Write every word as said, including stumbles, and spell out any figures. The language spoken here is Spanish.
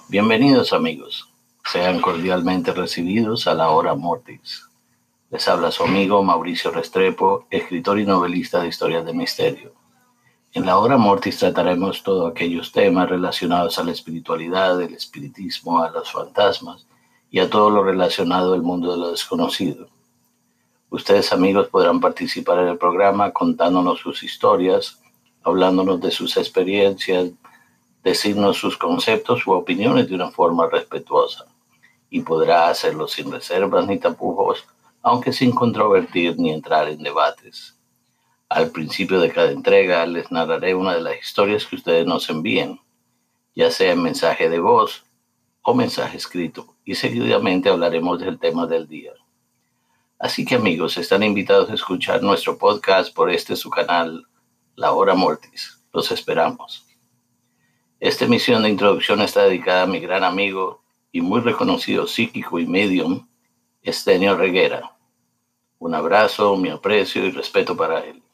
Bienvenidos amigos, sean cordialmente recibidos a la Hora Mortis. Les habla su amigo Mauricio Restrepo, escritor y novelista de historias de misterio. En la Hora Mortis trataremos todos aquellos temas relacionados a la espiritualidad, el espiritismo, a los fantasmas y a todo lo relacionado al mundo de lo desconocido. Ustedes amigos podrán participar en el programa contándonos sus historias, hablándonos de sus experiencias, decirnos sus conceptos u opiniones de una forma respetuosa, y podrá hacerlo sin reservas ni tapujos, aunque sin controvertir ni entrar en debates. Al principio de cada entrega les narraré una de las historias que ustedes nos envíen, ya sea en mensaje de voz o mensaje escrito, y seguidamente hablaremos del tema del día. Así que amigos, están invitados a escuchar nuestro podcast por este su canal, La Hora Mortis. Los esperamos. Esta emisión de introducción está dedicada a mi gran amigo y muy reconocido psíquico y medium, Estenio Reguera. Un abrazo, mi aprecio y respeto para él.